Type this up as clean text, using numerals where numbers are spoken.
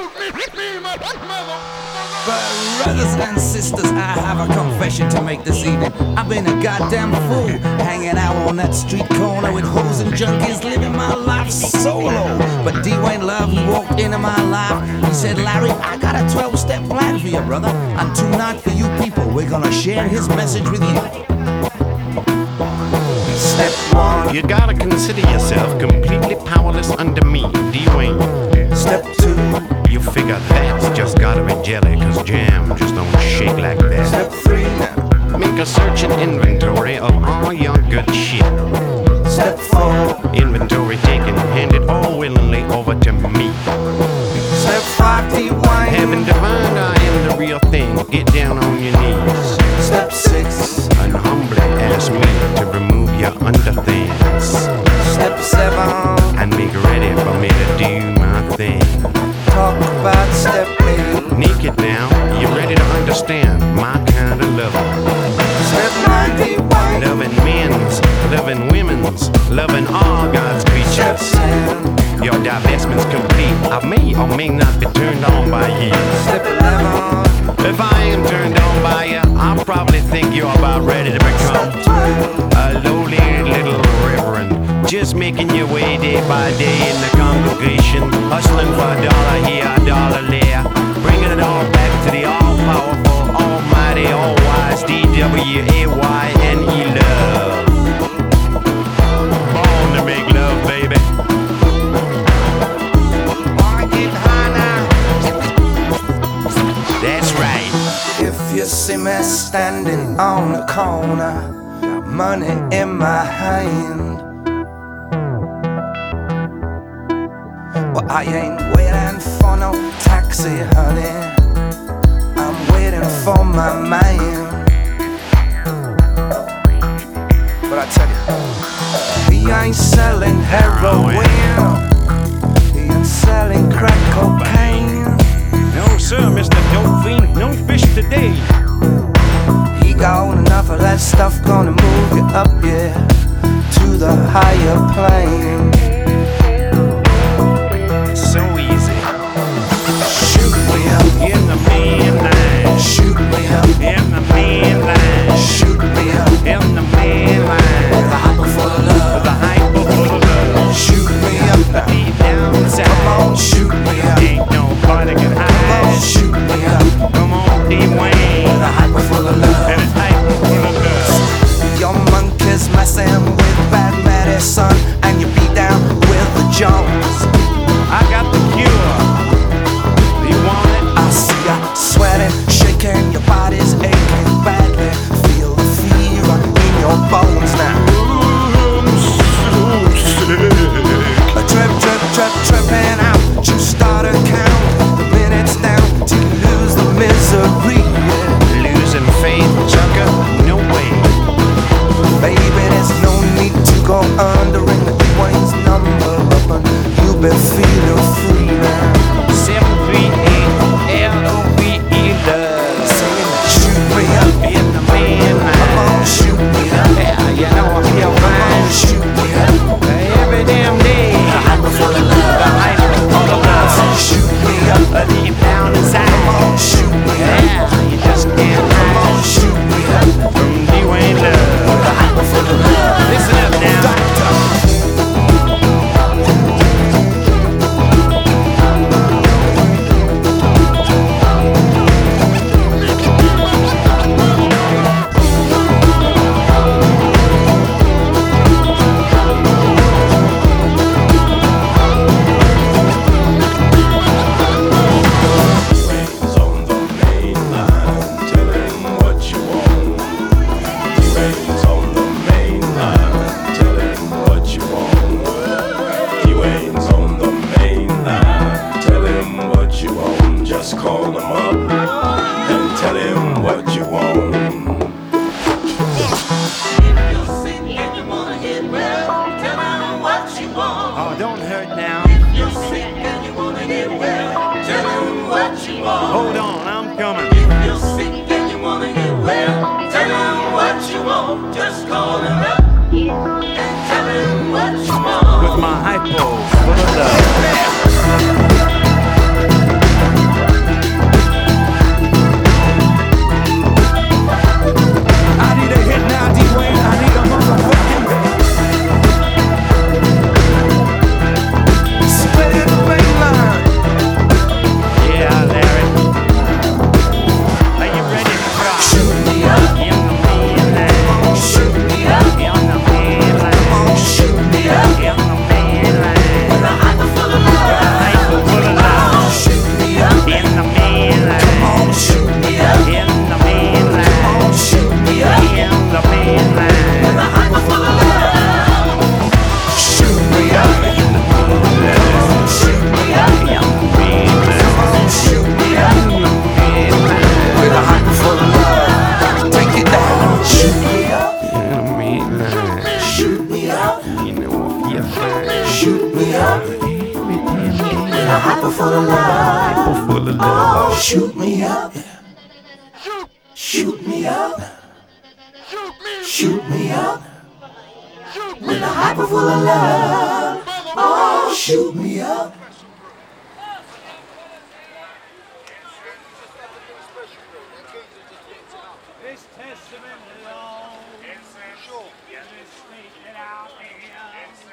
Brothers and sisters, I have a confession to make this evening. I've been a goddamn fool, hanging out on that street corner with hoes and junkies, living my life solo. But Dwayne Love, he walked into my life. He said, Larry, I got a 12-step plan for you, brother. And tonight for you people, we're gonna share his message with you. Step one, you gotta consider yourself completely powerless under me, Dwayne. Step two, you figure that's just gotta be jelly, cause jam just don't shake like that. Step three now, make a search and inventory of all your good shit. Step four, inventory taken, hand it all willingly over to me. Step five, Dwayne, having defined I am the real thing, get down on your knees. Step six, and humbly ask me to remove your underthings. Step seven, and make ready for me to do my thing. Talk about step eight, naked now, you ready to understand my kind of loving. Step 9, Dwayne, loving men's, loving women's, loving all God's creatures. Step 10, your divestment's complete. I may or may not be turned on by you. Step 11, if I am turned on by you, I'll probably think you're about ready to become a lowly little reverend, just making your way day by day in the congregation, hustling for a dollar here, a dollar there, bringing it all back to the all-powerful, almighty, all-wise DWAYNE love. Born to make love, baby. That's right. If you see me standing on the corner, money in my hand, well, I ain't waiting for no taxi, honey. I'm waiting for my man. But I tell you, he ain't selling heroin, he ain't selling crack cocaine. No, sir, Mr. Dope Fiend, no fish today. He got enough of that stuff, gonna move you up, yeah, to the higher plane. So easy. Shoot me up in the main line. Shoot me up in the main line. Shoot me up in the main line. With a hyper full of love. With a hyper full of love. Shoot me up deep down inside. Come on, shoot me up. Ain't nobody can hide. Come on, shoot me up. Come on, Dwayne. With a hyper full of love. And it's hyper full of love. Your monkey's messing with bad medicine, and you be down with the Jones. I got the cure. You want it? I see ya sweating, shaking, your body's aching badly. Feel the fear in your bones now. Tripping out. You start a count, the minutes down till you lose the misery. Yeah. Losing faith, Chucker? No way. Baby, there's no need to go under ring the Dwayne's number up, and you'll be feeling free now. 738 LOVE love. Singing, shoot me up in the main line. Come on, shoot me up. Yeah, you know I feel Come fine. on, shoot me up. Every damn day. The hyper full of love. The hyper full of love. Shoot me up. Deep down inside. Come on, shoot me up. Yeah, you just can't Come on, hide. shoot me up. From Dwayne Love. The hyper full of love. Listen up now. Just call him up and tell him what you want. If you're sick and you wanna get well, tell him what you want. Oh, don't hurt now. If you're sick and you wanna get well, tell him what you want. Hold on, I'm coming. If you're sick and you wanna get well, tell him what you want. Just call him up and tell him what you want. With my hypo full of love. Hyper full of love. Shoot me up. Shoot me up. Shoot me up. With a hyper full of love. Oh, shoot me up. This testament long, sure. State it out.